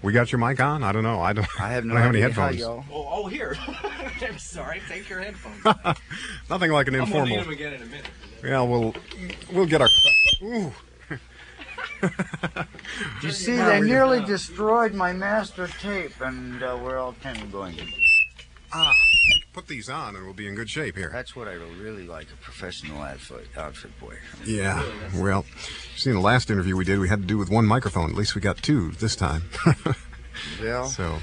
We got your mic on? I don't know. I have no I don't have any idea how headphones. y'all. Oh, here. I'm sorry. Take your headphones. Nothing like an I'm gonna informal. need them again in a minute. Yeah, we'll get our. Ooh. You see, they nearly destroyed my master tape, and we're all kind of going. Put these on, and we'll be in good shape here. That's what I really like, a professional outfit boy. Yeah. Well, seen the last interview we did, we had to do with one microphone. At least we got two this time. Well, So.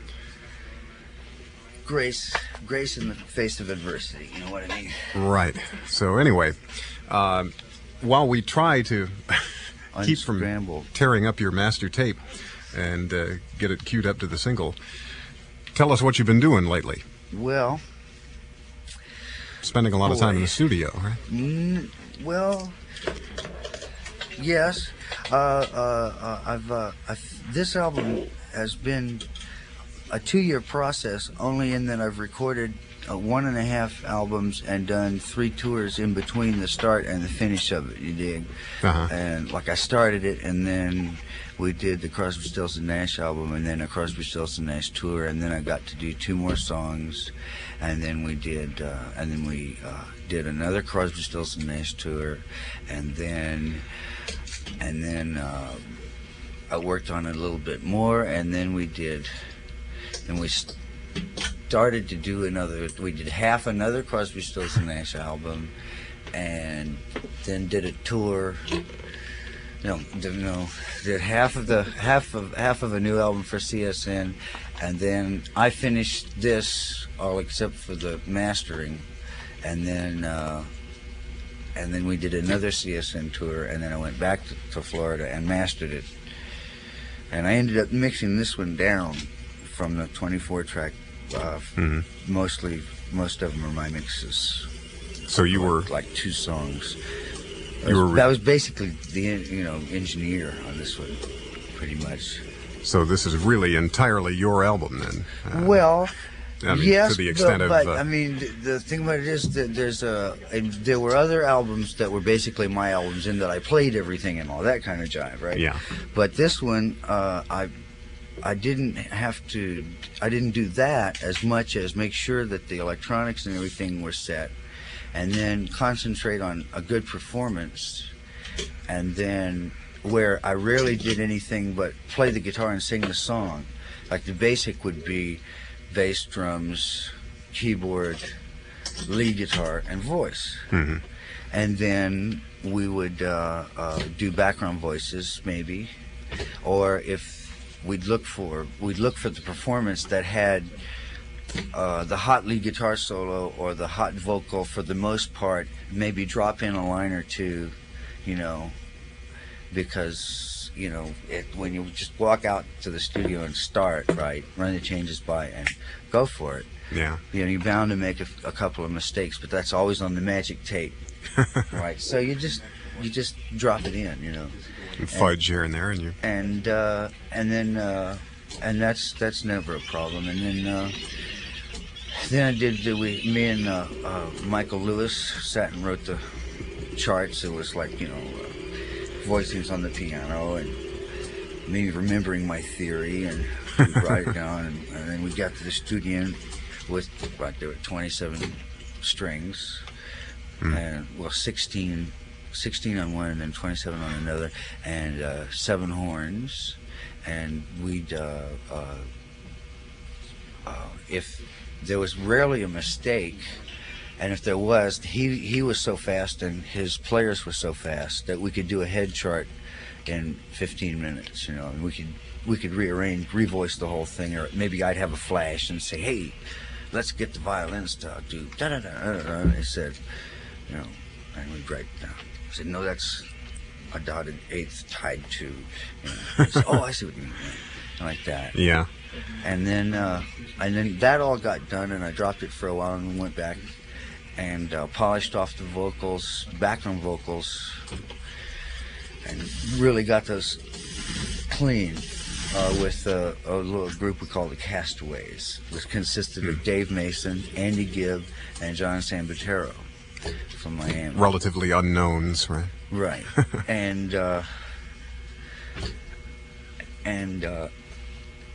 grace in the face of adversity. You know what I mean? Right. So anyway, while we try to keep from Unscramble. tearing up your master tape and get it queued up to the single, tell us what you've been doing lately. Well, Spending a lot of time in the studio, right? well, yes. This album has been a 2-year process, only in that I've recorded 1.5 albums and done 3 tours in between the start and the finish of it. You dig? Uh-huh. And like I started it, and then we did the Crosby, Stills and Nash album, and then a Crosby, Stills and Nash tour, and then I got to do 2 more songs, and then we did another Crosby, Stills and Nash tour, and then I worked on it a little bit more, and then we started to do we did half another Crosby, Stills and Nash album, and then did a tour. Did half of a new album for CSN, and then I finished this all except for the mastering, and then we did another CSN tour, and then I went back to Florida and mastered it, and I ended up mixing this one down from the 24-track. Most of them are my mixes. So you were like 2 songs. That was basically the engineer on this one, pretty much. So this is really entirely your album, then? Well, I mean, yes, to the extent but I mean, the thing about it is that there were other albums that were basically my albums in that I played everything and all that kind of jive, right? Yeah. But this one, I didn't do that as much as make sure that the electronics and everything were set, and then concentrate on a good performance, and then where I rarely did anything but play the guitar and sing the song. Like the basic would be bass, drums, keyboard, lead guitar, and voice. Mm-hmm. And then we would do background voices maybe, or if we'd look for the performance that had the hot lead guitar solo or the hot vocal for the most part, maybe drop in a line or two, because when you just walk out to the studio and start, right, run the changes by and go for it. Yeah. You're bound to make a couple of mistakes, but that's always on the magic tape, right? So you just drop it in, And fudge here and there, and you. And that's never a problem. And then me and Michael Lewis sat and wrote the charts. It was like voicings on the piano and me remembering my theory, and we write it down, and then we got to the studio with there were 27 strings, and 16 on one and then 27 on another, and 7 horns, and we'd if there was rarely a mistake, and if there was, he was so fast and his players were so fast that we could do a head chart in 15 minutes, and we could revoice the whole thing, or maybe I'd have a flash and say, hey, let's get the violins to do da da da da da, and they said, and we'd write it down. I said, no, that's a dotted eighth tied to. I said, oh, I see what you mean, like that. Yeah. And then that all got done, and I dropped it for a while, and went back and polished off the vocals, background vocals, and really got those clean with a little group we call the Castaways, which consisted of Dave Mason, Andy Gibb, and John Sambatero from Miami. Relatively unknowns, right?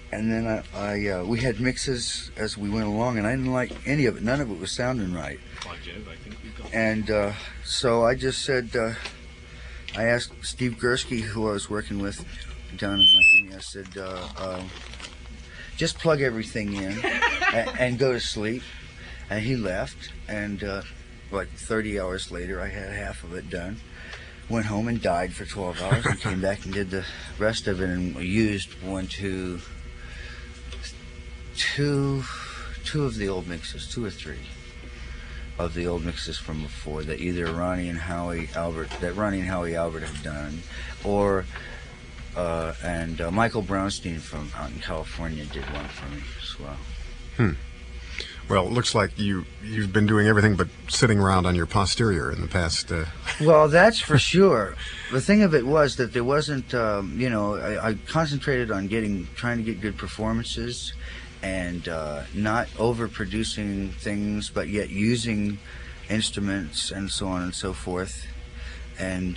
And then we had mixes as we went along, and I didn't like any of it. None of it was sounding right. And so I just said, I asked Steve Gursky, who I was working with down in Miami, I said, just plug everything in and go to sleep. And he left, and like 30 hours later, I had half of it done. Went home and died for 12 hours and came back and did the rest of it, and used two of the old mixes, 2 or 3 of the old mixes from before that either Ronnie and Howie Albert had done, or Michael Brownstein from out in California did one for me as well. Well, it looks like you've been doing everything but sitting around on your posterior in the past. Well, that's for sure. The thing of it was that there wasn't, I concentrated on trying to get good performances, and not overproducing things, but yet using instruments and so on and so forth, and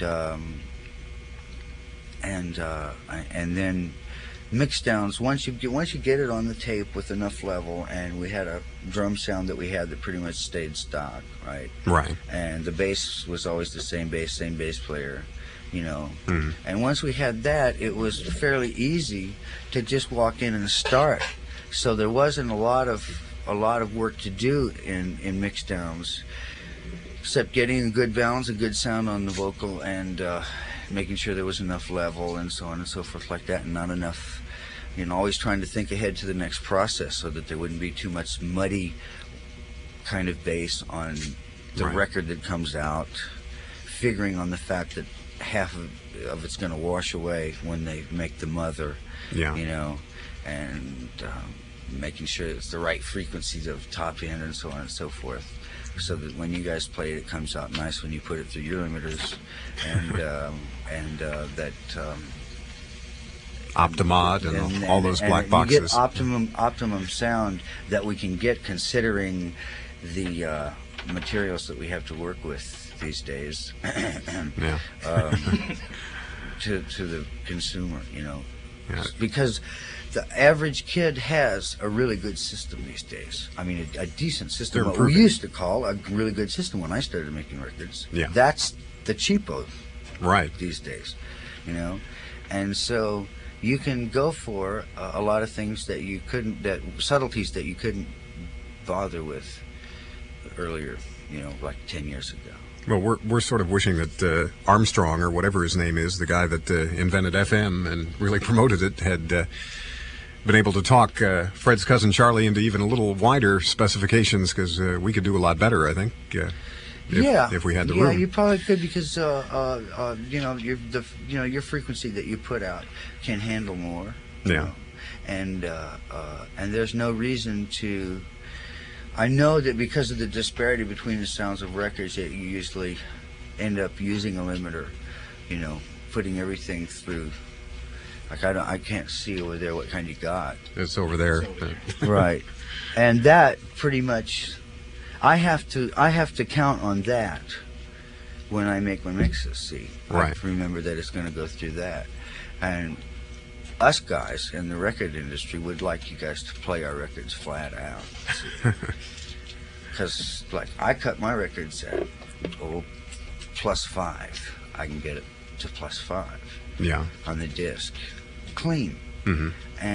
then mix downs. Once you get it on the tape with enough level, and we had a drum sound that we had that pretty much stayed stock, right? Right. And the bass was always the same bass player, And once we had that, it was fairly easy to just walk in and start. So there wasn't a lot of work to do in mix downs, except getting a good balance, a good sound on the vocal, and making sure there was enough level and so on and so forth like that, and not enough, always trying to think ahead to the next process so that there wouldn't be too much muddy kind of bass on the record that comes out, figuring on the fact that half of it's going to wash away when they make the mother, and making sure it's the right frequencies of top end and so on and so forth, so that when you guys play it, it comes out nice when you put it through your limiters, and that Optimod and all those black boxes. You get optimum sound that we can get, considering the materials that we have to work with these days. To the consumer, because the average kid has a really good system these days. I mean, a decent system. What we used to call a really good system when I started making records. Yeah. That's the cheapo. Right. These days, and so you can go for a lot of things that you couldn't, subtleties that you couldn't bother with earlier, like 10 years ago. Well, we're sort of wishing that Armstrong, or whatever his name is, the guy that invented FM and really promoted it, had been able to talk Fred's cousin Charlie into even a little wider specifications, because we could do a lot better, I think. If we had the room. Yeah, you probably could, because your frequency that you put out can handle more. Yeah. And there's no reason to. I know that because of the disparity between the sounds of records, that you usually end up using a limiter, putting everything through. Like I can't see over there what kind you got. It's over there. Right. And that pretty much, I have to count on that when I make my mixes. See, right. I have to remember that it's going to go through that, and us guys in the record industry would like you guys to play our records flat out, because like I cut my records at +5. I can get it to +5. Yeah. On the disc, clean. Mm-hmm.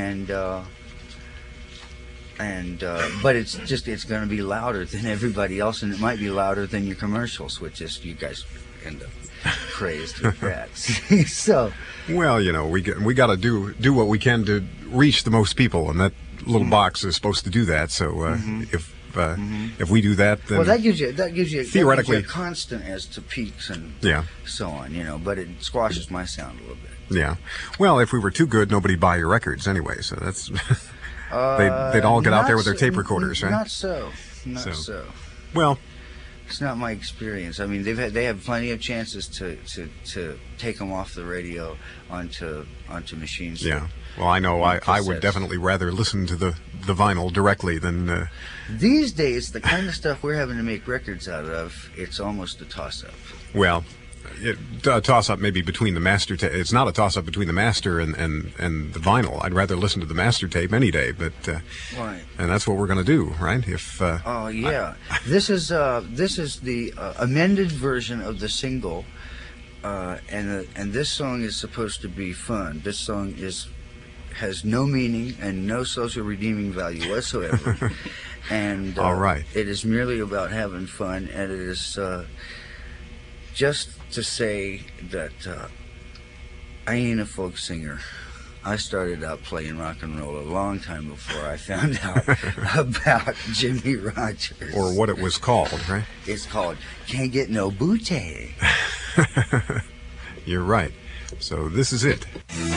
But it's going to be louder than everybody else, and it might be louder than your commercials, which is you guys end up crazed with that. So, well, we got to do what we can to reach the most people, and that little box is supposed to do that. So if we do that, then that gives you theoretically a constant as to peaks and so on, but it squashes my sound a little bit. Yeah. Well, if we were too good, nobody'd buy your records anyway. So that's they'd all get out there with their tape recorders, right? Not so. Well, it's not my experience. I mean, they have plenty of chances to take them off the radio onto machines. Yeah. Well, I know I would definitely rather listen to the vinyl directly than. These days, the kind of stuff we're having to make records out of, it's almost a toss-up. Well, A toss-up maybe between the master tape. It's not a toss-up between the master and the vinyl. I'd rather listen to the master tape any day, but right. And that's what we're going to do, right? If oh yeah, this is the amended version of the single, and this song is supposed to be fun. This song has no meaning and no social redeeming value whatsoever, and all right, it is merely about having fun, and it is just to say that I ain't a folk singer. I started out playing rock and roll a long time before I found out about Jimmy Rogers. Or what it was called, right? It's called Can't Get No Booty. You're right. So this is it.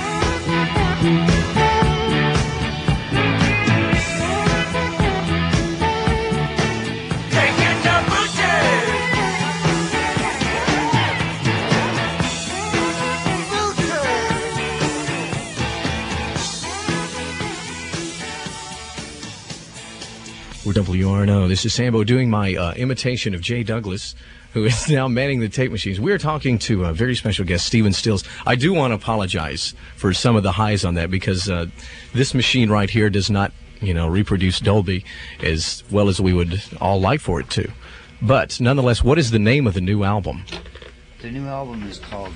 WRNO. This is Sambo doing my imitation of Jay Douglas, who is now manning the tape machines. We are talking to a very special guest, Stephen Stills. I do want to apologize for some of the highs on that because this machine right here does not, reproduce Dolby as well as we would all like for it to. But nonetheless, what is the name of the new album? The new album is called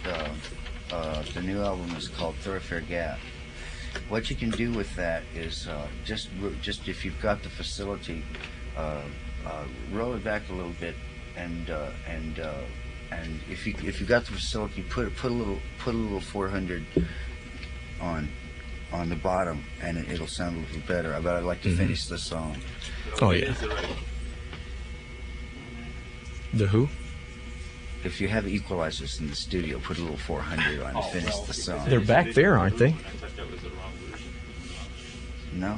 Thoroughfare Gap. What you can do with that is just if you've got the facility, roll it back a little bit, and if you got the facility, put a little 400 on the bottom, and it'll sound a little better. But I'd like to finish the song. Oh yeah. The who? If you have equalizers in the studio, put a little 400 on to finish the song. They're back there, aren't they? No.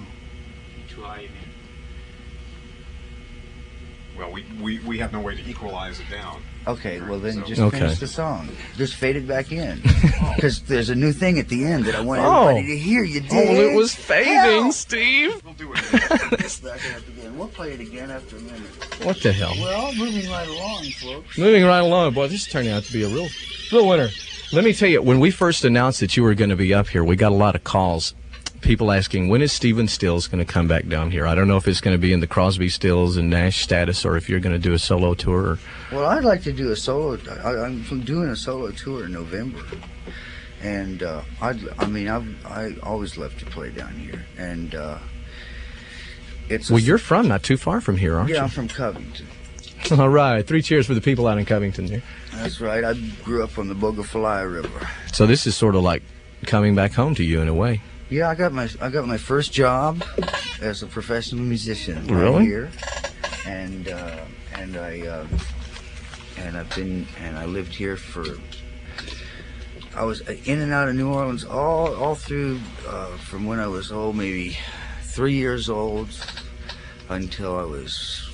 Well, we have no way to equalize it down. Okay, well then just finish the song. Just fade it back in. Because there's a new thing at the end that I want everybody to hear. You dig? Oh, it was fading, Steve. We'll do it again. Back it up again. We'll play it again after a minute. What the hell? Well, moving right along, folks. Moving right along. Boy, this turned out to be a real winner. Let me tell you, when we first announced that you were going to be up here, we got a lot of calls. People asking, when is Stephen Stills going to come back down here? I don't know if it's going to be in the Crosby, Stills, and Nash status, or if you're going to do a solo tour. Well, I'd like to do a solo. I'm doing a solo tour in November, and I always love to play down here, and it's. Well, you're from not too far from here, aren't you? Yeah, I'm from Covington. All right, 3 cheers for the people out in Covington there. That's right. I grew up on the Bogafalaya River. So this is sort of like coming back home to you in a way. Yeah, I got my first job as a professional musician really? Right here, and I lived here for. I was in and out of New Orleans all through from when I was maybe 3 years old until I was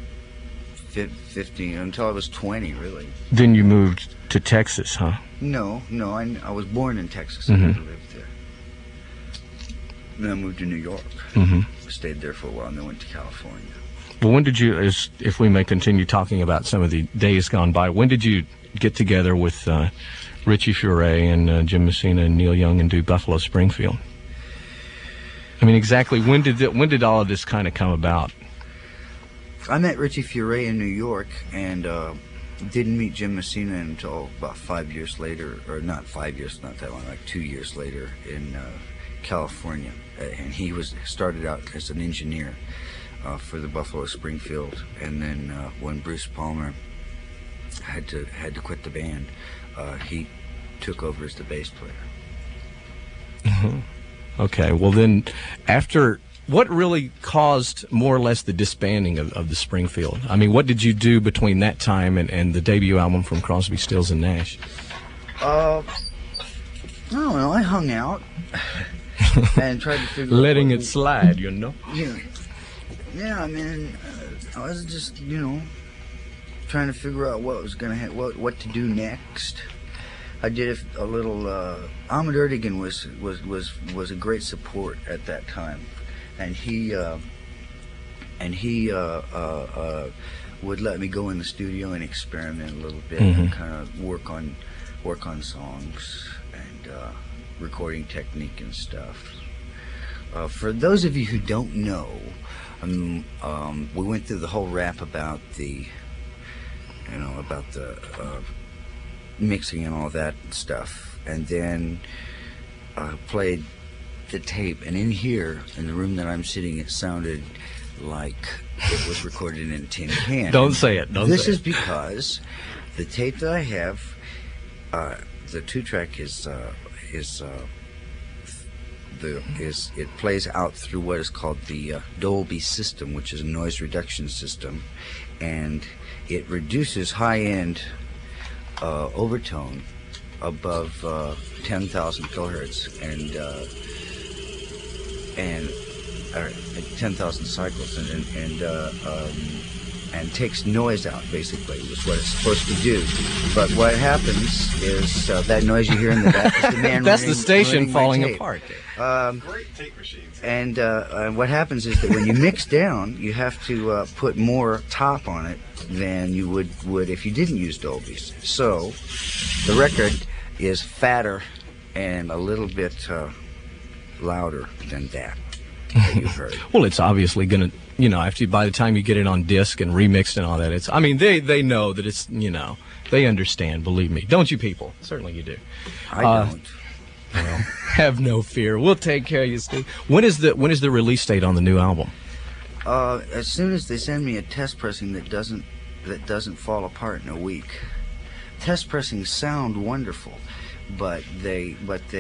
15, until I was 20 really. Then you moved to Texas, huh? No, I was born in Texas. I never lived there. Then I moved to New York. Stayed there for a while, and then went to California. Well, when did you, if we may continue talking about some of the days gone by, when did you get together with Richie Furay and Jim Messina and Neil Young and do Buffalo Springfield? I mean, exactly when did all of this kind of come about? I met Richie Furay in New York, and didn't meet Jim Messina until about 5 years later, or not 5 years, not that long, like 2 years later in California. And he started out as an engineer for the Buffalo Springfield, and then when Bruce Palmer had to quit the band, he took over as the bass player. Okay, well then, after what really caused more or less the disbanding of the Springfield? I mean, what did you do between that time and the debut album from Crosby, Stills and Nash? I don't know. I hung out. And tried to figure letting it slide, you know. Yeah. I mean, I was just, trying to figure out what was gonna what to do next. I did a little. Ahmet Ertegun was a great support at that time, and he would let me go in the studio and experiment a little bit and kind of work on songs and recording technique and stuff. For those of you who don't know, we went through the whole rap about the mixing and all that stuff, and then played the tape. And in here, in the room that I'm sitting, it sounded like it was recorded in a tin can. Don't say it. This is because the tape that I have, the 2-track it plays out through what is called the Dolby system, which is a noise reduction system, and it reduces high-end overtone above 10,000 kilohertz and 10,000 cycles, and takes noise out, basically, is what it's supposed to do. But what happens is that noise you hear in the back is the man That's the station falling apart. Great tape machines. And what happens is that when you mix down, you have to put more top on it than you would if you didn't use Dolby's. So the record is fatter and a little bit louder than that you heard. Well, it's obviously going to, by the time you get it on disc and remixed and all that, they know that it's, they understand, believe me. Don't you people? Certainly you do. I don't. Well, have no fear. We'll take care of you, Steve. When is the release date on the new album? As soon as they send me a test pressing that doesn't fall apart in a week. Test pressings sound wonderful, but they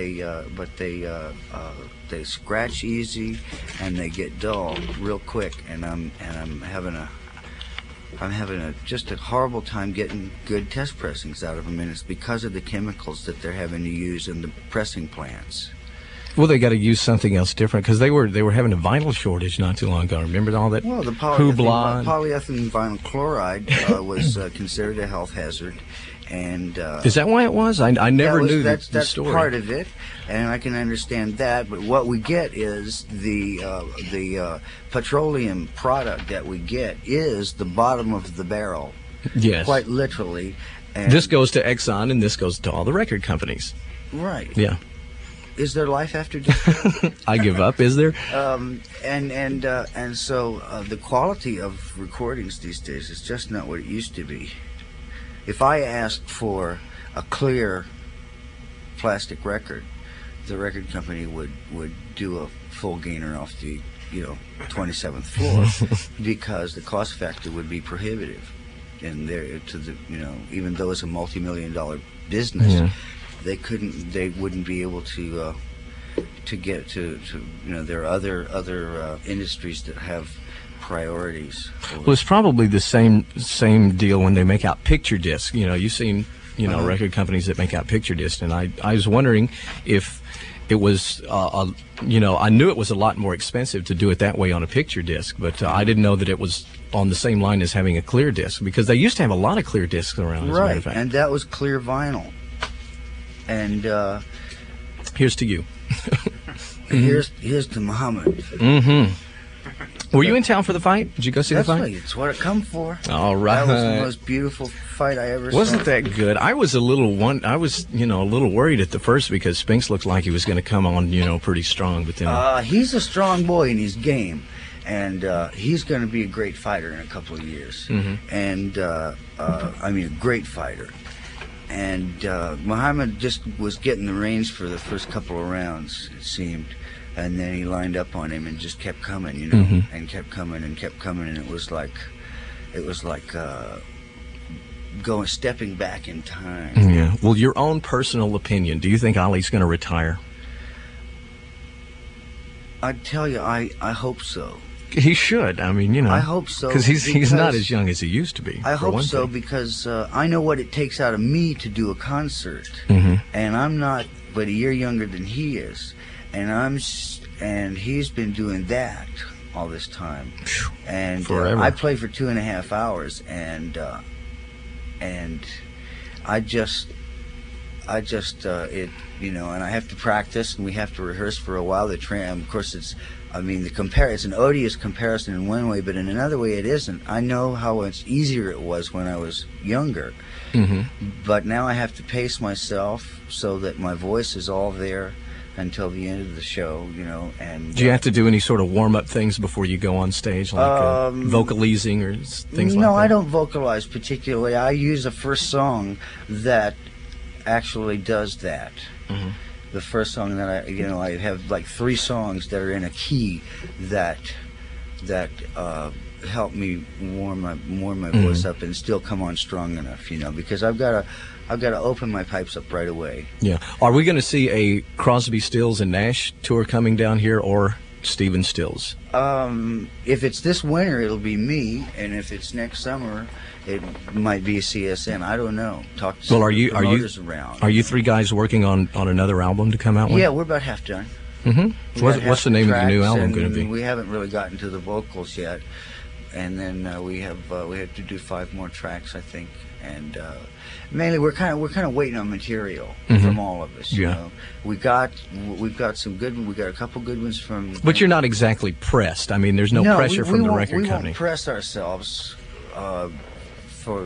scratch easy and they get dull real quick, and I'm having just a horrible time getting good test pressings out of them, and it's because of the chemicals that they're having to use in the pressing plants. Well, they got to use something else different, because they were having a vinyl shortage not too long ago. Remember all that? Well, the hoopla. polyethylene vinyl chloride was considered a health hazard, and is that why it was? I never knew the that's story. part of it, and I can understand that. But what we get is the petroleum product that we get is the bottom of the barrel. Yes, quite literally. And this goes to Exxon, and this goes to all the record companies. Right. Yeah. Is there life after death? I give up. Is there? And so the quality of recordings these days is just not what it used to be. If I asked for a clear plastic record, the record company would do a full gainer off the 27th floor because the cost factor would be prohibitive. And even though it's a multi-million-dollar business. Yeah. They wouldn't be able to get to there are other industries that have priorities. Well, it's probably the same deal when they make out picture discs. You've seen record companies that make out picture discs, and I was wondering if it was I knew it was a lot more expensive to do it that way on a picture disc, but I didn't know that it was on the same line as having a clear disc, because they used to have a lot of clear discs around. As a matter of fact. And that was clear vinyl. And here's to you. Here's to Muhammad. Mm-hmm. Were you in town for the fight? Did you go see the fight? It's what I come for. All right. That was the most beautiful fight I ever saw. Wasn't that good? I was a little worried at the first, because Spinks looked like he was going to come on, pretty strong. But then he's a strong boy in his game, and he's going to be a great fighter in a couple of years. Mm-hmm. And a great fighter. And Muhammad just was getting the reins for the first couple of rounds, it seemed. And then he lined up on him and just kept coming, mm-hmm. and kept coming, and it was like stepping back in time. Yeah. Well, your own personal opinion, do you think Ali's going to retire? I tell you, I hope so. He should. I hope so. Because he's not as young as he used to be. I hope so, because I know what it takes out of me to do a concert, mm-hmm. and I'm not but a year younger than he is, and he's been doing that all this time, and I play for 2.5 hours, and I I just and I have to practice, and we have to rehearse for a while. Of course, it's an odious comparison in one way, but in another way it isn't. I know how much easier it was when I was younger, but now I have to pace myself so that my voice is all there until the end of the show, and... Do you have to do any sort of warm-up things before you go on stage, like vocalizing or things like that? No, I don't vocalize particularly. I use a first song that actually does that. The first song that I have like 3 songs that are in a key that help me warm my voice up and still come on strong enough, because I've got to open my pipes up right away. Yeah. Are we going to see a Crosby, Stills and Nash tour coming down here, or Stephen Stills? If it's this winter, it'll be me, and if it's next summer, it might be a CSN. I don't know. Talk to some promoters around. Are you 3 guys working on another album to come out with? Yeah, we're about half done. What's the name of the new album going to be? We haven't really gotten to the vocals yet, and then we have to do 5 more tracks, I think, and mainly we're kind of waiting on material from all of us. We've got some good. We got a couple good ones from. But you're not exactly pressed. I mean, there's no pressure from the record company. We won't press ourselves for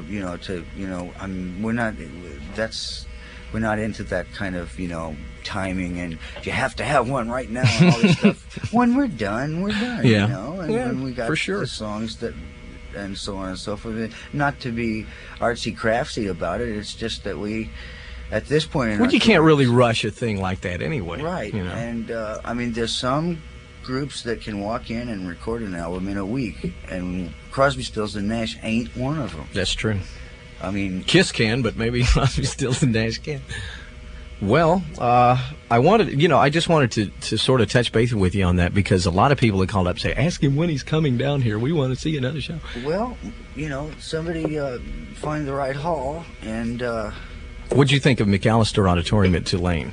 we're not into that kind of timing and you have to have one right now and all this stuff. When we're done, we're done. Yeah. And we got for sure. the songs that. And so on and so forth. Not to be artsy craftsy about it. It's just that we, at this point in our you can't really rush a thing like that anyway. Right. And there's some groups that can walk in and record an album in a week, and Crosby, Stills and Nash ain't one of them. That's true. I mean, Kiss can, but maybe Crosby, Stills and Nash can. Well, I just wanted to sort of touch base with you on that, because a lot of people have called up and say, ask him when he's coming down here. We want to see another show. Well, somebody find the right hall, and... What'd you think of McAllister Auditorium at Tulane?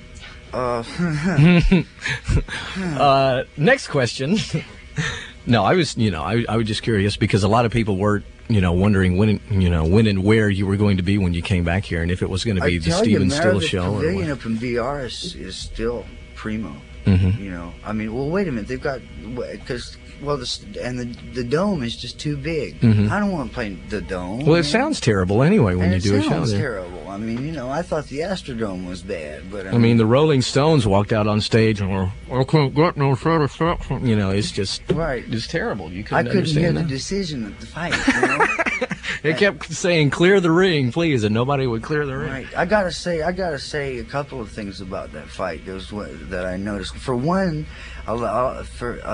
Next question. No, I was just curious, because a lot of people were wondering when and where you were going to be when you came back here, and if it was going to be the Stephen Stills show. The pavilion up in VR is still primo. Wait a minute. They've got the dome is just too big. I don't want to play the dome. Well, it sounds terrible anyway when you do a show there. It sounds terrible. I mean, I thought the Astrodome was bad, but I mean, the Rolling Stones walked out on stage and were, I can't get no satisfaction. It's just right. It's terrible. You couldn't hear that. The decision of the fight. They kept saying, "Clear the ring, please," and nobody would clear the ring. Right. I gotta say a couple of things about that fight. There was that I noticed. For one, I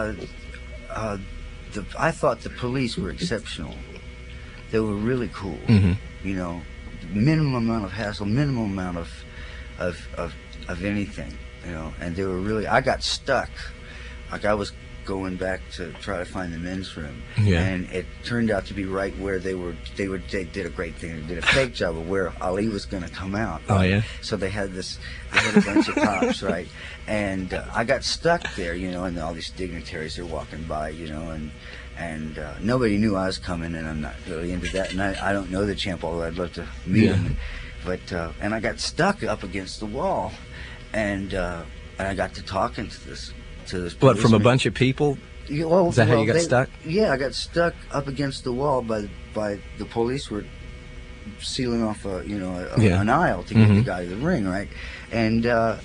thought the police were exceptional. They were really cool. Minimum amount of hassle, minimum amount of anything. And they were really. I got stuck. Like I was going back to try to find the men's room, and it turned out to be right where they did a great thing. They did a fake job of where Ali was going to come out. Oh yeah. So they had a bunch of cops, right? And I got stuck there, and all these dignitaries are walking by, and nobody knew I was coming, and I'm not really into that. And I don't know the champ, although I'd love to meet him. But and I got stuck up against the wall, and I got to talking to this. What, from a bunch of people? Is that how you got stuck? Yeah, I got stuck up against the wall by the police were sealing off an aisle to get the guy to the ring, right? And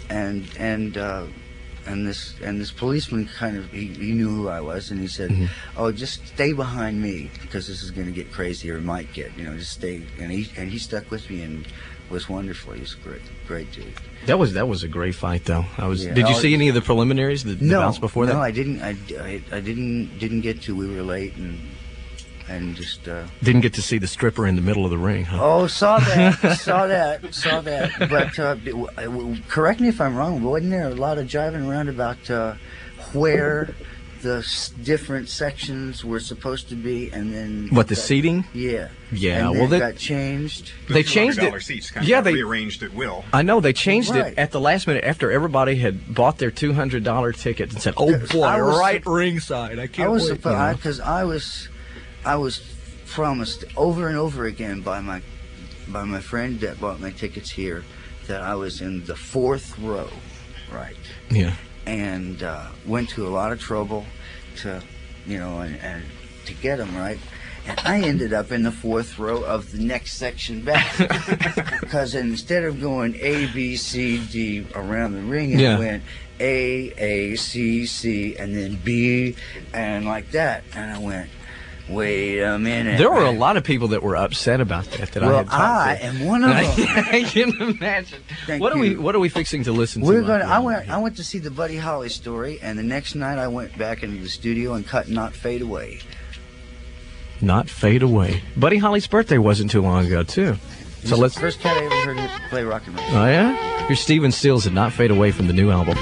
this policeman kind of he knew who I was, and he said, "Oh, just stay behind me because this is going to get crazy, or it might get, just stay." And he stuck with me and was wonderful. He was a great dude. That was a great fight, though. Did you see any of the preliminaries, the bouts before that? No, I didn't. I didn't get to. We were late and just didn't get to see the stripper in the middle of the ring, huh? Oh, saw that. But correct me if I'm wrong. But wasn't there a lot of jiving around about where the different sections were supposed to be, and then the seating? Yeah. And well, that got changed. They changed it. Seats kind of rearranged at will. I know they changed it at the last minute after everybody had bought their $200 ticket and said, "Oh boy, right ringside! I can't wait." Because I was promised over and over again by my friend that bought my tickets here that I was in the fourth row, right? Yeah. And went to a lot of trouble to, and to get them right. And I ended up in the fourth row of the next section back. Because instead of going A, B, C, D around the ring, it went A, C, C, and then B, and like that. And I went, wait a minute. There were a lot of people that were upset about that I had talked to. I am one of them. I can imagine. What are we fixing to listen to? I went to see the Buddy Holly story, and the next night I went back into the studio and cut Not Fade Away. Not Fade Away. Buddy Holly's birthday wasn't too long ago, too. So let's. First cat I ever heard play rock and roll. Oh yeah. Here's Stephen Stills and Not Fade Away from the new album.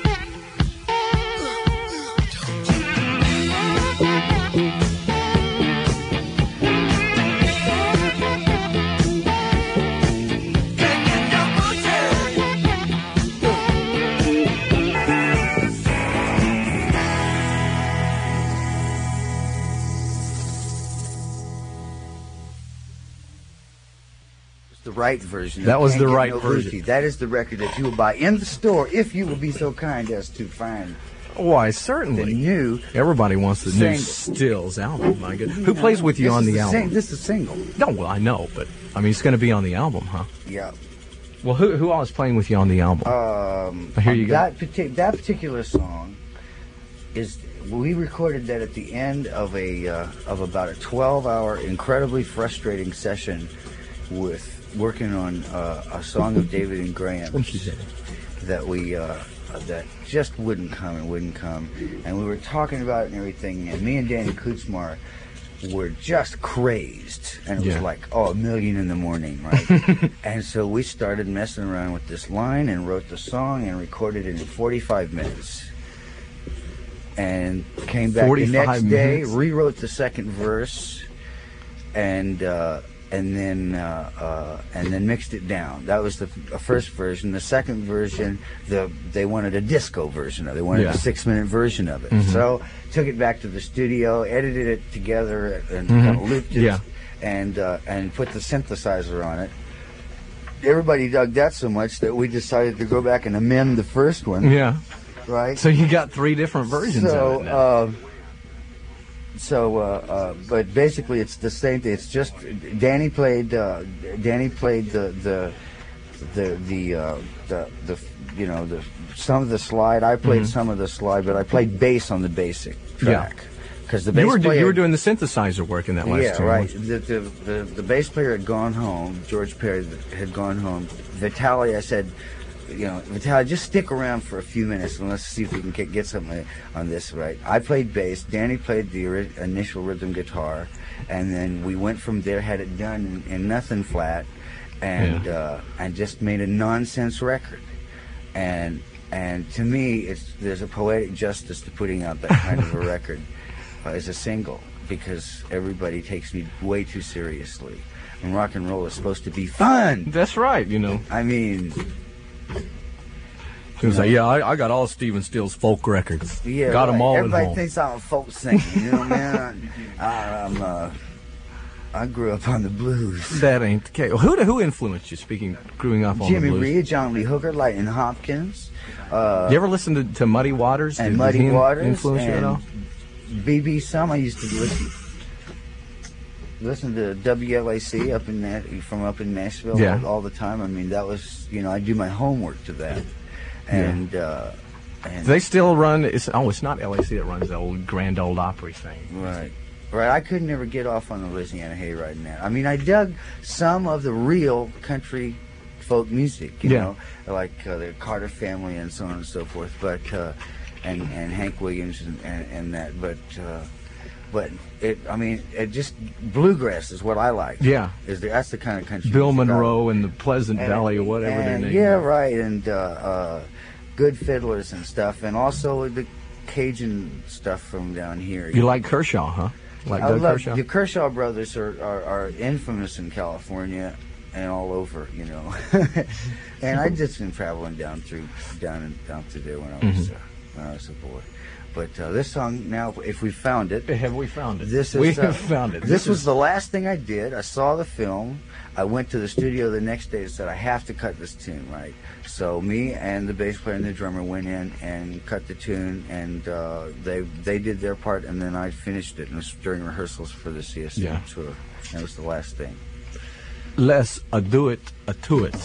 Right version. That was the right version. That is the record that you will buy in the store if you will be so kind as to find. Why, certainly. The new. Everybody wants the new Stills album. My goodness. Who plays with you on the album? This is a single. No, well, I know, but I mean, it's going to be on the album, huh? Yeah. Well, who all is playing with you on the album? Here you go. That particular song is. We recorded that at the end of about a 12-hour, incredibly frustrating session with. Working on a song of David and Graham's that that just wouldn't come, and we were talking about it and everything, and me and Danny Kutzmar were just crazed, and it was like 1:00 in the morning, right? And so we started messing around with this line and wrote the song and recorded it in 45 minutes, and came back the next day, rewrote the second verse, and then mixed it down. That was the first version. The second version, they wanted a disco version of it. They wanted a 6-minute version of it. So took it back to the studio, edited it together, and kind of looped it, and put the synthesizer on it. Everybody dug that so much that we decided to go back and amend the first one. Yeah. Right. So you got 3 different versions of it now. But basically it's the same thing. It's just Danny played the some of the slide. I played some of the slide, but I played bass on the basic track. Because the bass player, you were doing the synthesizer work in that last tune. Yeah, right. The bass player had gone home. George Perry had gone home. Vitaly, I said, Vitaly, just stick around for a few minutes and let's see if we can get something on this, right? I played bass, Danny played the initial rhythm guitar, and then we went from there, had it done in nothing flat, and just made a nonsense record. And to me, there's a poetic justice to putting out that kind of a record as a single, because everybody takes me way too seriously. And rock and roll is supposed to be fun. That's right, I mean... He was like, I got all Stephen Stills folk records. Yeah, got them all Everybody at home. thinks I'm a folk singer, man. I grew up on the blues. That ain't the case. Who influenced you, growing up on Jimmy the blues? Reed, John Lee Hooker, Lightning Hopkins. You ever listen to Muddy Waters? And Muddy Waters. Influence you at all? B.B. Some. I used to listen to WLAC from up in Nashville all the time. I mean, that was, I do my homework to that. And they still run. It's not LAC that runs the old Grand Ole Opry thing. Right. I could never get off on the Louisiana hayride and that. I mean, I dug some of the real country folk music, you know, like the Carter Family and so on and so forth. But and Hank Williams and that. But it just bluegrass is what I like. Yeah, that's the kind of country. Bill Monroe and the Pleasant Valley or whatever their name. Yeah, right, and good fiddlers and stuff, and also the Cajun stuff from down here. You like Kershaw, huh? Like Doug Kershaw? The Kershaw brothers are infamous in California and all over, And I'd just been traveling down through there when I was a boy. But this song now, if we found it, Have we found it? we have found it. This was the last thing I did. I saw the film. I went to the studio the next day and said, I have to cut this tune, right? So me and the bass player and the drummer went in and cut the tune, and they did their part, and then I finished it. And it was during rehearsals for the CSM tour. And it was the last thing. Let's do it to it.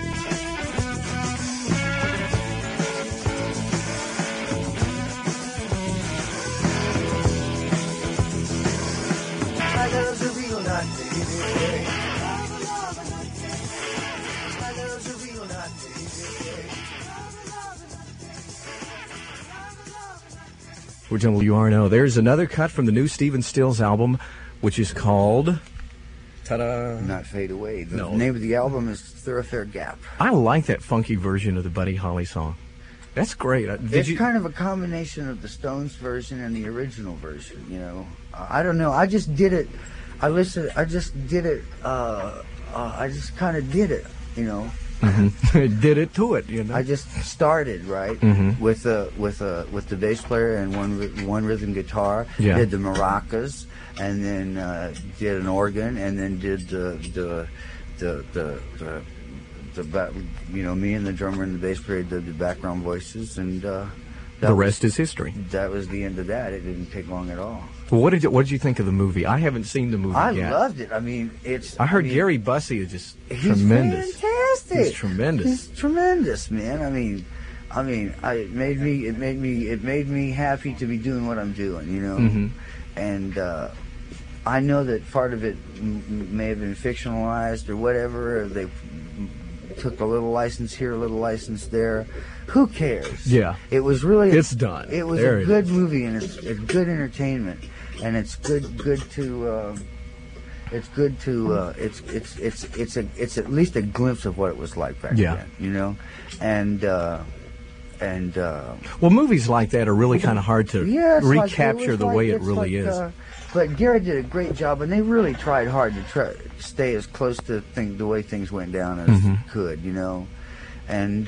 We're WRNO. There's another cut from the new Stephen Stills album, which is called... Ta-da! Not Fade Away. The name of the album is Thoroughfare Gap. I like that funky version of the Buddy Holly song. That's great. It's kind of a combination of the Stones version and the original version, you know. I don't know. I just did it. I just did it. I just kind of did it, you know. Mm-hmm. Did it to it, you know. I just started with the bass player and one rhythm guitar. Yeah. Did the maracas, and then did an organ, and then did the you know, me and the drummer and the bass player did the background voices, and the rest is history. That was the end of that. It didn't take long at all. Well, what did you think of the movie? I haven't seen the movie yet. I loved it. I mean, I heard Gary Busey is just he's tremendous. Fantastic. He's tremendous. He's tremendous, man. It made me happy to be doing what I'm doing, you know. Mm-hmm. And I know that part of it may have been fictionalized or whatever. Or they took a little license here, a little license there. Who cares? Yeah. It was really. It's done. It was a good movie, and it's good entertainment, and it's good to. It's good to. It's at least a glimpse of what it was like back then, you know, and. Well, movies like that are really kind of hard to recapture the way it really is. But Gary did a great job, and they really tried hard to stay as close to the way things went down as could, you know, and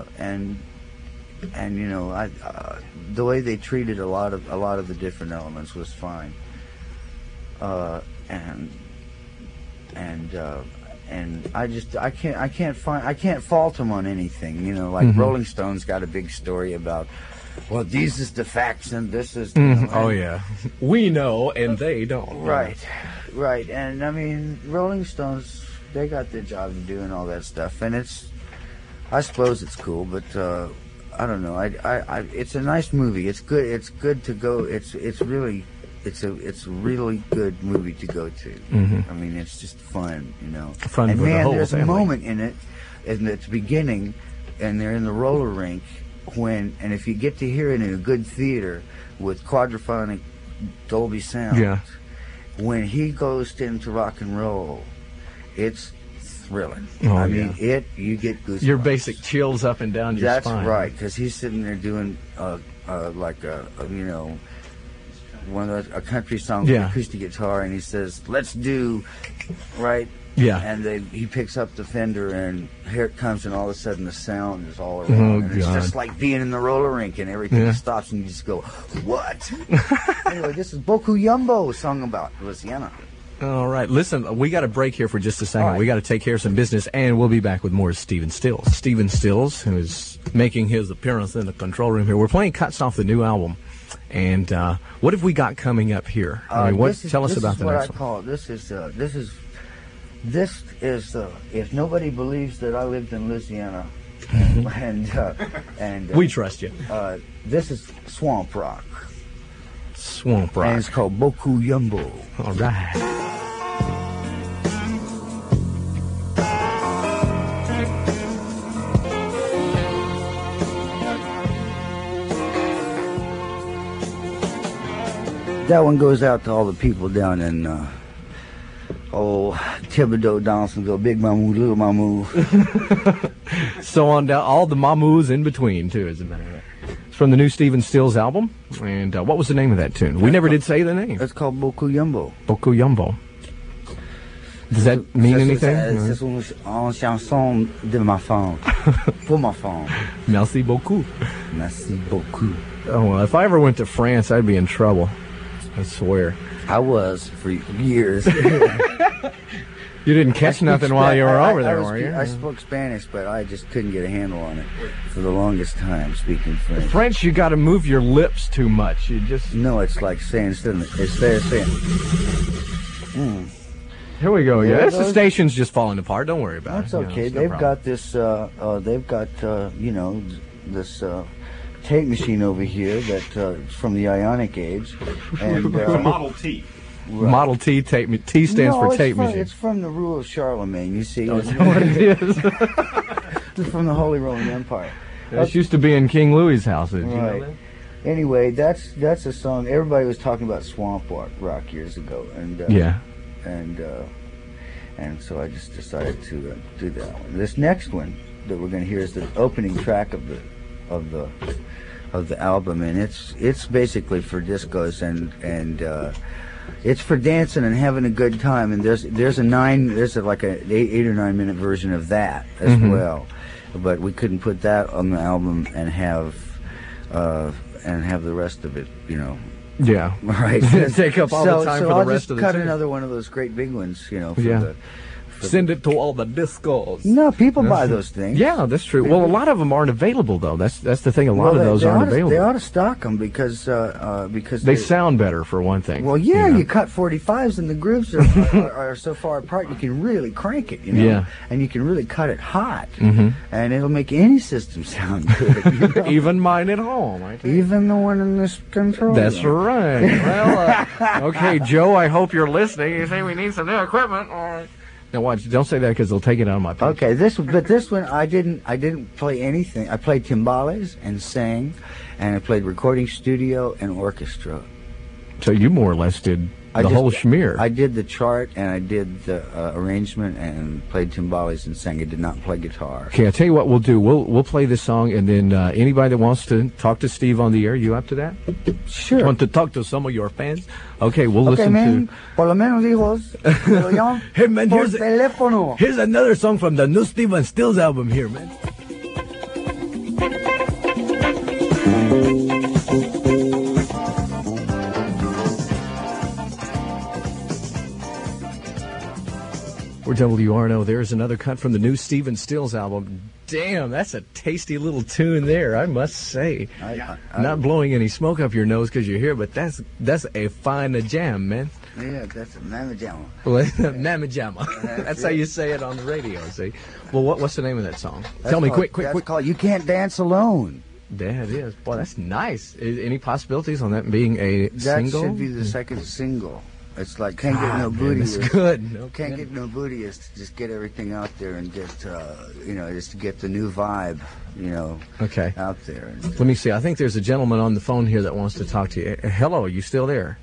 you know, the way they treated a lot of the different elements was fine, and I can't fault them on anything, you know. Like Rolling Stones got a big story about, well, these is the facts and this is. Oh yeah, we know and they don't. Right, and I mean, Rolling Stones, they got their job to do and all that stuff, and I suppose it's cool, but I don't know. It's a nice movie. It's good. It's good to go. It's really a really good movie to go to. I mean, it's just fun, you know. Fun and for man, the whole there's family. a moment in it, at the beginning, and they're in the roller rink and if you get to hear it in a good theater with quadraphonic Dolby sound, when he goes into rock and roll, it's thrilling. I mean, you get goosebumps. Your basic chills up and down your spine. That's right, because he's sitting there doing like you know, one of a country song with acoustic guitar, and he says, "Let's do," right? Yeah. And he picks up the Fender, and here it comes, and all of a sudden the sound is all around. And it's just like being in the roller rink, and everything stops, and you just go, "What?" Anyway, this is Boku Yumbo, song about Louisiana. All right, listen, we got a break here for just a second. Right. We got to take care of some business, and we'll be back with more Stephen Stills. Stephen Stills, who is making his appearance in the control room here. We're playing cuts off the new album. And what have we got coming up here? I mean, tell us about the next one. This is if nobody believes that I lived in Louisiana, and we trust you. This is Swamp Rock. Swamp Rock. And it's called Boku Yumbo. All right. That one goes out to all the people down in old Thibodeau, Donaldsonville, Big Mamu, Little Mamu. So on down, all the Mamus in between, too, as a matter of fact. It's from the new Stephen Stills album. And what was the name of that tune? We never did say the name. It's called Boku Yumbo. Boku Yumbo. Does that mean anything? C'est une chanson de ma femme. Pour ma femme. Merci beaucoup. Merci beaucoup. Oh, well, if I ever went to France, I'd be in trouble. I swear. I was for years. You didn't catch nothing while you were over there, were you? I spoke Spanish, but I just couldn't get a handle on it for the longest time, speaking French. French, you got to move your lips too much. You just... No, it's like saying, it's there saying. Here we go. Yeah, Yeah, the station's just falling apart. Don't worry about That's it. okay. It's no They've problem. got this. They've got this tape machine over here that from the Ionic Age, and Model T. right. Model T tape. T stands No, for it's tape from, machine. It's from the rule of Charlemagne. You see, Oh, is that what it is? it's from the Holy Roman Empire. This used to be in King Louis's house. Did you know Right. that? Anyway, that's a song. Everybody was talking about swamp rock years ago, and Yeah. and so I just decided to do that one. This next one that we're going to hear is the opening track of the album, and it's basically for discos and it's for dancing and having a good time. And there's like an 8 or 9 minute version of that as well, but we couldn't put that on the album and have the rest of it, you know. Yeah. Right. Take up all the time for the I'll rest just of the cut tune. another one of those great big ones, you know. For Yeah. the, Send it to all the discos. no, people buy those things. Yeah, that's true. Well, a lot of them aren't available though. That's the thing. A lot of those aren't available. They ought to stock them because They sound better for one thing. Well, yeah, you know? you cut 45s and the grooves are so far apart you can really crank it, you know. Yeah. And you can really cut it hot, and it'll make any system sound good. You know? Even mine at home. I tell you. Even the one in this control That's room. right. Well, okay, Joe, I hope you're listening. You say we need some new equipment. All right. Now watch, don't say that because they'll take it out of my pocket. Okay, this one I didn't play anything. I played timbales and sang, and I played recording studio and orchestra. So you more or less did the whole schmear. I did the chart and I did the arrangement and played timbales and sang. I did not play guitar. Okay, I'll tell you what we'll do. We'll play this song, and then anybody that wants to talk to Steve on the air, you up to that? Sure. Want to talk to some of your fans? Okay, we'll Okay, listen man. to... Por lo menos hijos. Me lo llaman Hey, man, por here's a- teléfono. Here's another song from the new Steven Stills album here, man. We're WRNO. There's another cut from the new Steven Stills album. Damn, that's a tasty little tune there, I must say. Not blowing any smoke up your nose because you're here, but that's a fine jam, man. Yeah, that's a mamajama. Namajama. That's how you say it on the radio, see? Well, what's the name of that song? Tell me quick. That's called You Can't Dance Alone. There it is. Boy, that's nice. Any possibilities on that being a That single? should be the second single. It's like Can't Get No Man, Booty. that's is- good. No Can't kidding. Get No Booty is to just get everything out there and get, just to get the new vibe, Okay. out there. And, Let me see. I think there's a gentleman on the phone here that wants to talk to you. Hello, are you still there?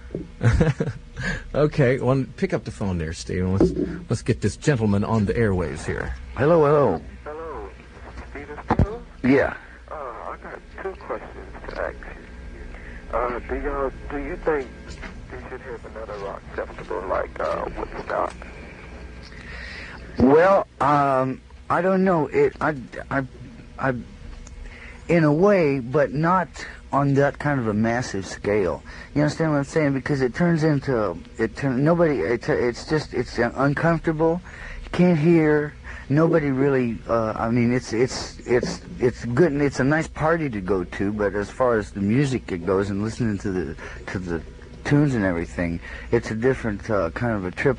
Okay, well, pick up the phone there, Steve. Let's get this gentleman on the airwaves here. hello. Hello, Steven Stills? Yeah. I got two questions to ask you. Do you think they should have another rock festival like Woodstock? Well, I don't know. I, in a way, but not on that kind of a massive scale. You understand what I'm saying? Because it turns into it's uncomfortable. You can't hear. Nobody really. It's good. And it's a nice party to go to. But as far as the music it goes and listening to the tunes and everything, it's a different kind of a trip.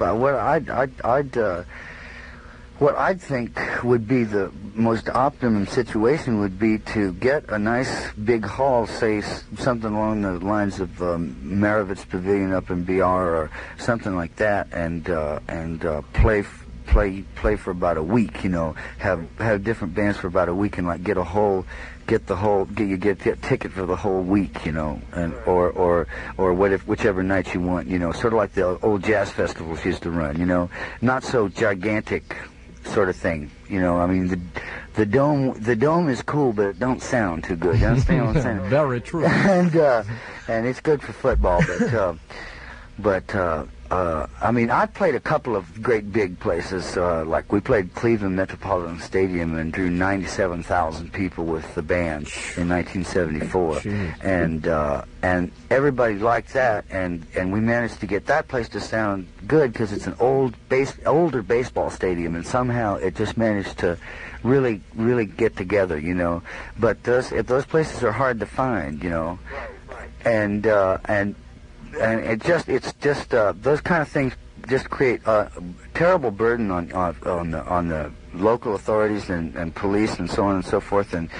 What I'd think would be the most optimum situation would be to get a nice big hall, say something along the lines of Maravitz Pavilion up in BR or something like that, and play for about a week. Have different bands for about a week, and like get a ticket for the whole week, and or whichever night you want, sort of like the old jazz festivals used to run, not so gigantic sort of thing, I mean the dome is cool, but it don't sound too good. You understand what I'm saying? Very true. And it's good for football, but I mean, I played a couple of great big places, like we played Cleveland Metropolitan Stadium and drew 97,000 people with the band in 1974, and everybody liked that, and we managed to get that place to sound good because it's an older baseball stadium, and somehow it just managed to really get together, you know. But those places are hard to find, you know, and it's just those kind of things just create a terrible burden on the local authorities and police and so on and so forth, and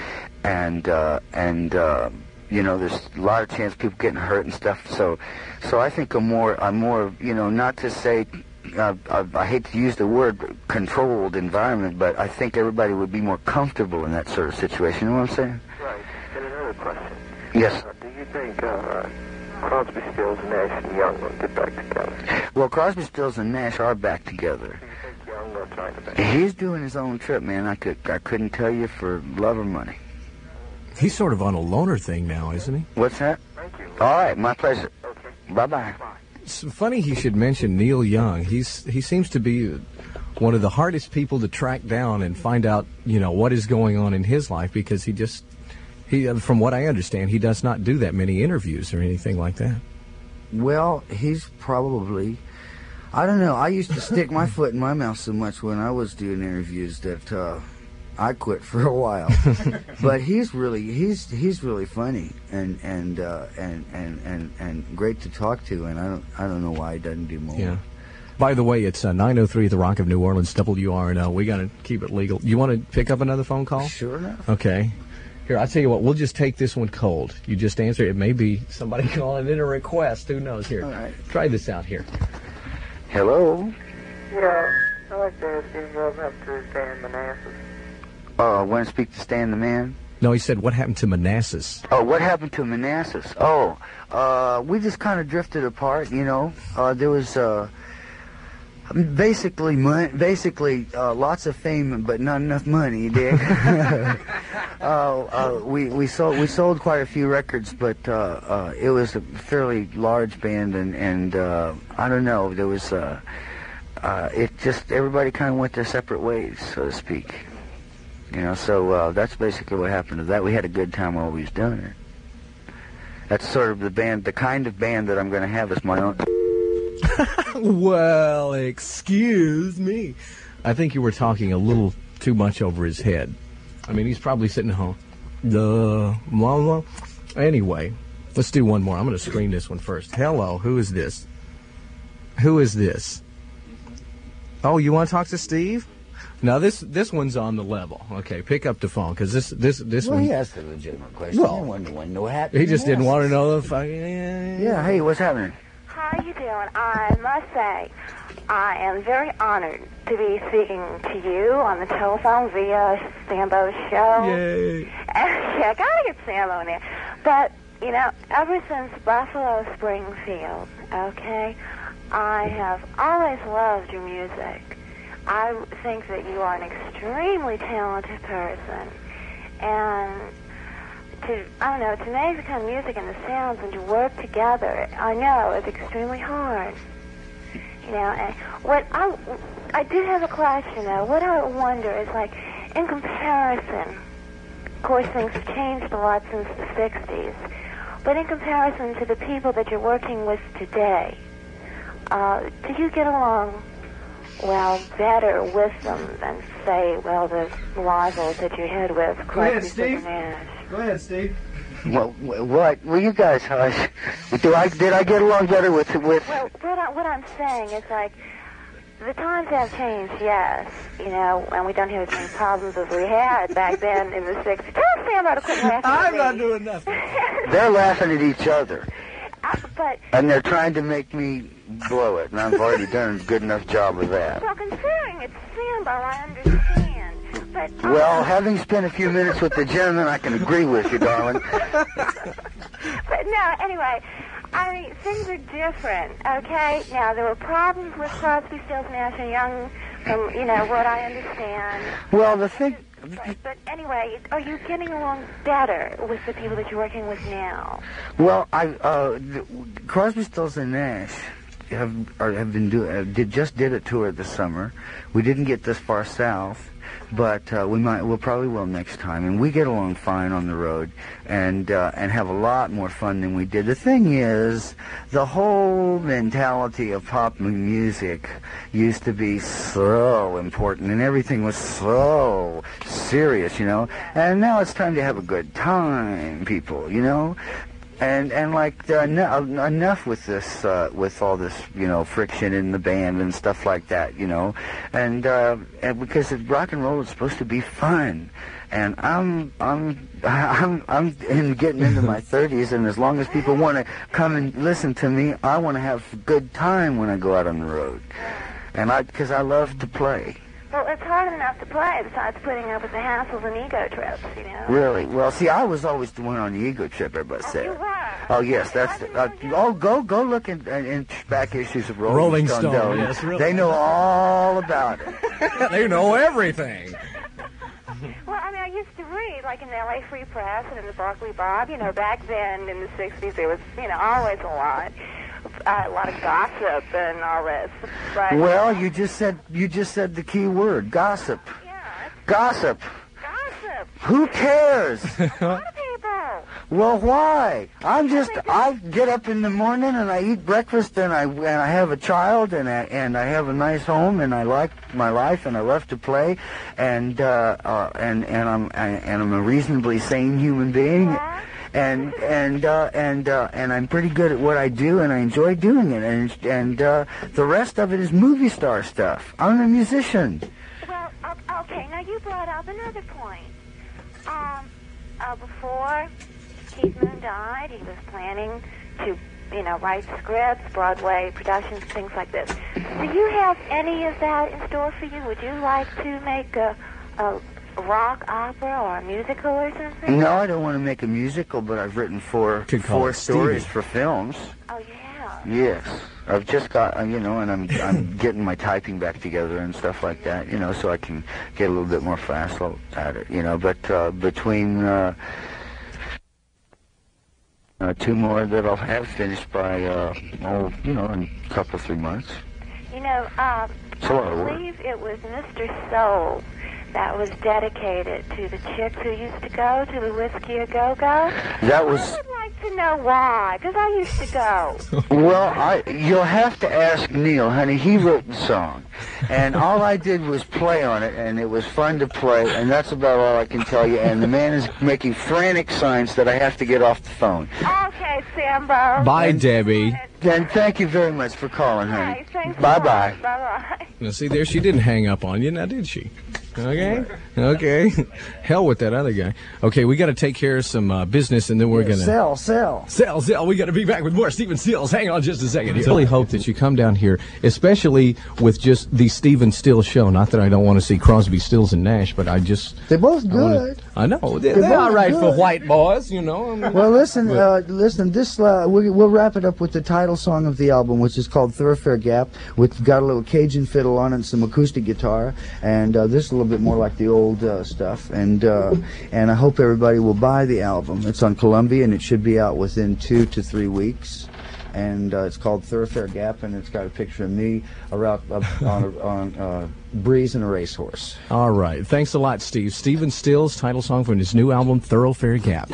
you know, there's a lot of chance of people getting hurt and stuff. So I think I'm more you know, not to say I hate to use the word controlled environment, but I think everybody would be more comfortable in that sort of situation. You know what I'm saying? Right. And another question. Yes. Do you think Crosby, Stills, Nash, and Young will get back together? Well, Crosby, Stills, and Nash are back together. Do you think Young will try to back? He's doing his own trip, man. I couldn't tell you for love or money. He's sort of on a loner thing now, isn't he? What's that? Thank you. All right, my pleasure. Okay. Bye-bye. It's funny he should mention Neil Young. He seems to be one of the hardest people to track down and find out, you know, what is going on in his life, because he from what I understand, he does not do that many interviews or anything like that. Well, he's probably, I don't know. I used to stick my foot in my mouth so much when I was doing interviews that I quit for a while. But he's really funny and great to talk to, and I don't know why he doesn't do more. Yeah. By the way, it's 9:03 at the Rock of New Orleans, WRNO. We got to keep it legal. You want to pick up another phone call? Sure enough. Okay. Here, I'll tell you what. We'll just take this one cold. You just answer. It may be somebody calling in a request. Who knows? Here. All right. Try this out here. Hello. Yeah, I'd like to ask you what happened to Stan Manassas. Want to speak to Stan the Man? No, he said, what happened to Manassas? Oh, what happened to Manassas? Oh, we just kind of drifted apart, you know. There was basically lots of fame, but not enough money, you dig? We sold quite a few records, but it was a fairly large band, and I don't know. There was it just everybody kind of went their separate ways, so to speak. You know, so that's basically what happened to that. We had a good time while we was doing it. That's sort of the kind of band that I'm going to have as my own. Well, excuse me. I think you were talking a little too much over his head. I mean, he's probably sitting home. Anyway, let's do one more. I'm going to screen this one first. Hello, who is this? Who is this? Oh, you want to talk to Steve? Now this one's on the level. Okay, pick up the phone, because this Well, one. he asked a legitimate question. Well, He wanted to know what happened. He just didn't want to know. know the fucking. Yeah, hey, what's happening? How you doing? I must say, I am very honored to be speaking to you on the telephone via Sambo's show. Yay! Yeah, gotta get Sambo in there. But, you know, ever since Buffalo Springfield, okay, I have always loved your music. I think that you are an extremely talented person, and to make the kind of music and the sounds and to work together, I know it's extremely hard. You know, and what I did have a question though. What I wonder is, like, in comparison, of course things have changed a lot since the 60s, but in comparison to the people that you're working with today, do you get along better with them than, say, the rivals that you had with Crosby, Stills, Nash? Go ahead, Steve. Well, what? Well, you guys hush. Did I get along better with? Well, what I'm saying is, like, the times have changed, yes, you know, and we don't have as many problems as we had back then in the 60s. Tell Sam to quit laughing at I'm me. not doing nothing. They're laughing at each other, But, and they're trying to make me blow it, and I've already done a good enough job of that. well, considering it's Sambo, I understand. But, Well, having spent a few minutes with the gentleman, I can agree with you, darling. But no, anyway, I mean, things are different, okay? Now, there were problems with Crosby, Stills, Nash and Young, from, you know, what I understand. Well, the thing... But anyway, are you getting along better with the people that you're working with now? Well, Crosby, Stills, and Nash just did a tour this summer. We didn't get this far south, but we'll probably will next time. And we get along fine on the road, and have a lot more fun than we did. The thing is, the whole mentality of pop music used to be so important, and everything was so serious, you know. And now it's time to have a good time, people, you know. And like enough with this, with all this, you know, friction in the band and stuff like that, you know, and because rock and roll is supposed to be fun, and I'm getting into my 30s, and as long as people want to come and listen to me, I want to have a good time when I go out on the road, and because I love to play. Well, it's hard enough to play besides putting up with the hassles and ego trips, you know. Really? Well, see, I was always the one on the ego trip, everybody said. You were? Oh, yes, that's... go look in back issues of Rolling Stone. Yes, really. They know all about it. They know everything. Well, I mean, I used to read, like in the LA Free Press and in the Berkeley Bob, you know, back then in the 60s, there was, you know, always a lot of gossip and all this. But, well, you just said the key word, gossip. Yeah. Gossip. Gossip. Who cares? A lot of people. Well, why? I get up in the morning and I eat breakfast and I have a child and I have a nice home and I like my life and I love to play and I'm a reasonably sane human being. Yeah. And I'm pretty good at what I do, and I enjoy doing it. And the rest of it is movie star stuff. I'm a musician. Well, okay. Now you brought up another point. Before Keith Moon died, he was planning to, you know, write scripts, Broadway productions, things like this. Do you have any of that in store for you? Would you like to make a rock opera or a musical or something? No, I don't want to make a musical, but I've written four stories for films. Oh, yeah. Yes. I've just got, you know, and I'm getting my typing back together and stuff like that, you know, so I can get a little bit more fast at it, you know. But between two more that I'll have finished by, in a couple, 3 months. You know, I believe it was Mr. Soul that was dedicated to the chicks who used to go to the Whiskey A Go-Go. That was... I would like to know why, because I used to go. Well, you'll have to ask Neil, honey. He wrote the song. And all I did was play on it, and it was fun to play, and that's about all I can tell you. And the man is making frantic signs that I have to get off the phone. Okay, Sambo. Bye, Debbie. Then thank you very much for calling, honey. Okay, thanks. Bye-bye. Bye-bye. Now, see, there she didn't hang up on you, now did she? Okay. Hell with that other guy. Okay, we got to take care of some business, and then we're going to... Sell. We got to be back with more Stephen Stills. Hang on just a second. I really hope that you come down here, especially with just the Stephen Stills show. Not that I don't want to see Crosby, Stills, and Nash, but I just... They're both good. I know. They're all right for white boys, you know. I mean, well, listen, this we'll wrap it up with the title song of the album, which is called Thoroughfare Gap. We've got a little Cajun fiddle on it and some acoustic guitar, and this is a little bit more like the old stuff. And I hope everybody will buy the album. It's on Columbia, and it should be out within 2 to 3 weeks. And it's called Thoroughfare Gap, and it's got a picture of me on a breeze and a racehorse. All right. Thanks a lot, Steve. Stephen Stills, title song from his new album, Thoroughfare Gap.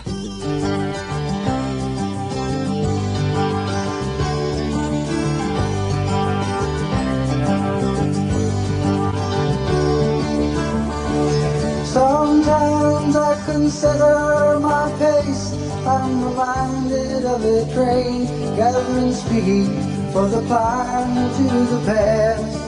Sometimes I consider my pace. I'm reminded of a train gathering speed for the climb to the past.